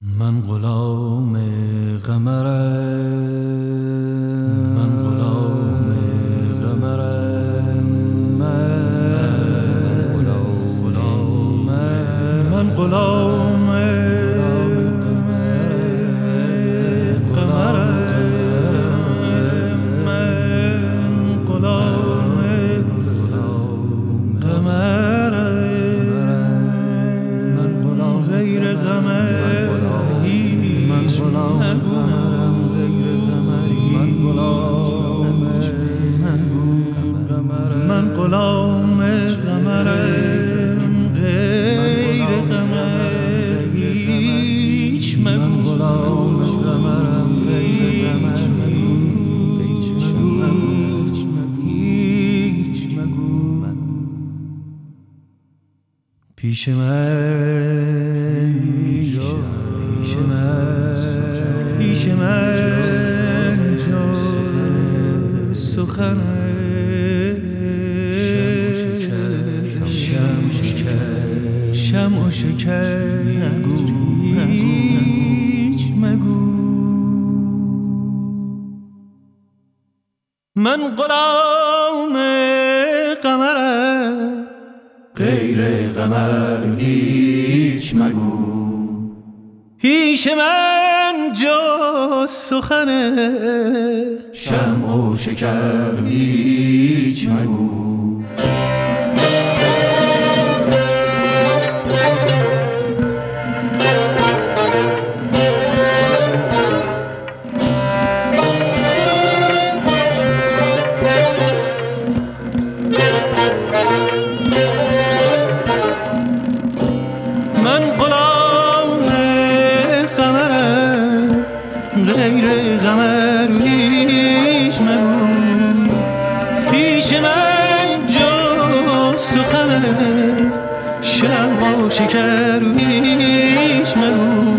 من غلام قمرم، من غلام قمرم، من غلام من غلام پیش من جا سخن شمع و شکر هیچ مگو. من غلام قمرم، غیر قمر هیچ مگو. پیش من جز سخن شمع و شکر هیچ مگو. غیر قمر هیچ مگو. پیش من جز سخن شمع و شکر هیچ مگو.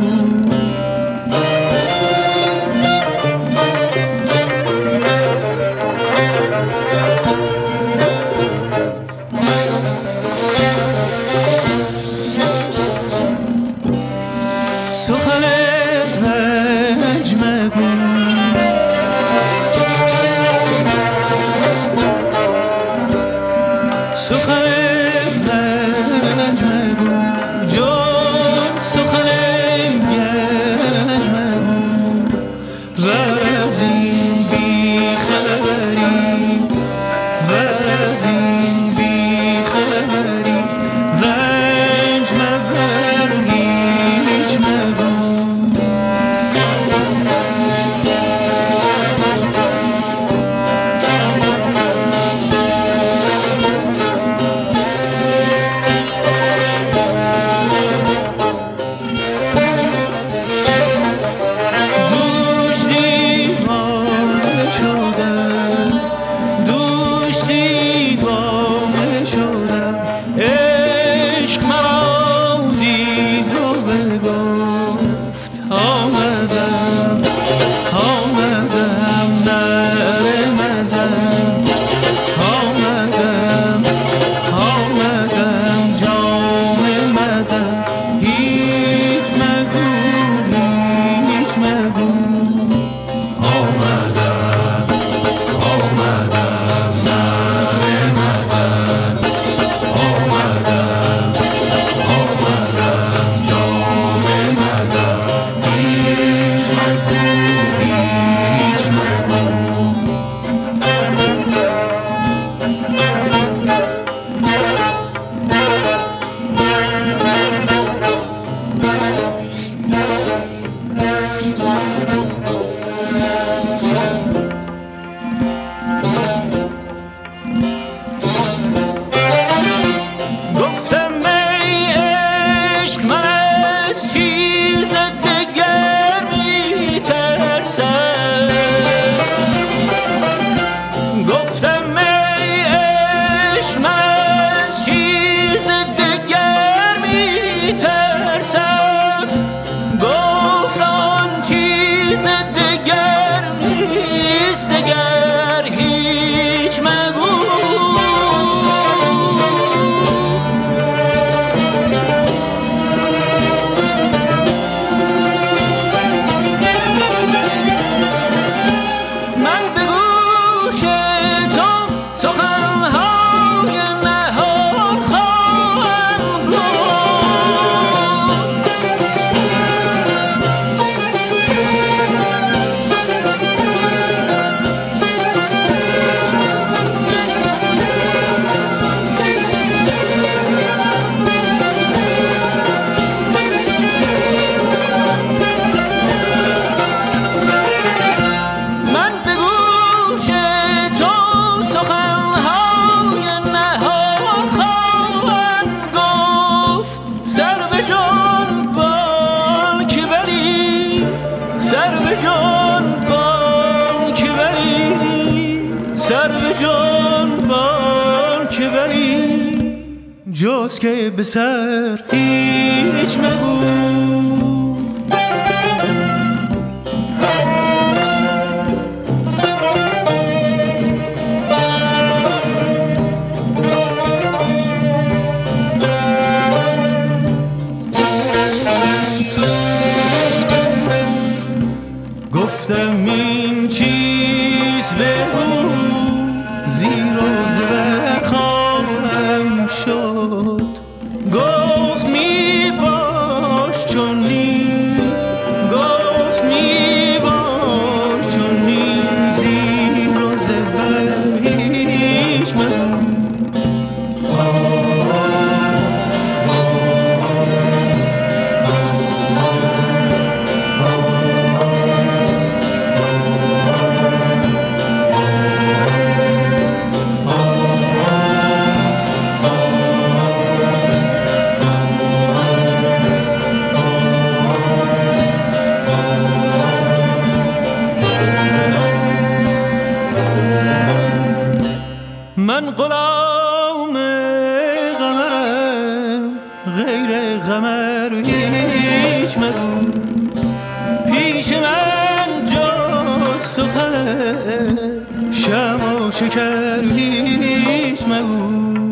سخن رنج مگو، سخن رنج مگو، جز سخن گنج مگو. ور از این بی خبری، ور از این بی خبری، رنج مبر هیچ مگو. عشق مرا دید و بگفت آمدم، آمدم نره مزن، آمدم، آمدم جام مدن. هیچ مگو، هیچ مگو. آمدم، آمدم نره مزن، آمدم، آمدم جام مدن. هیچ مگو، هیچ مگو. گفتم ای عشق من از چیز دگر میترسم. گفتم ای عشق من از چیز دگر میترسم. گفت آن چیز دگر نیست، دگر هیچ مگو. جز که به سر هیچ مگو. گفتم این چیز بگو زیر و زبر خواهم شد. گفت می باش چنین، گفت می باش چنین، زیر و زبر هیچ مگو. من غلام قمرم، غیر قمر هیچ مگو. پیش من جز سخن شمع و شکر هیچ مگو.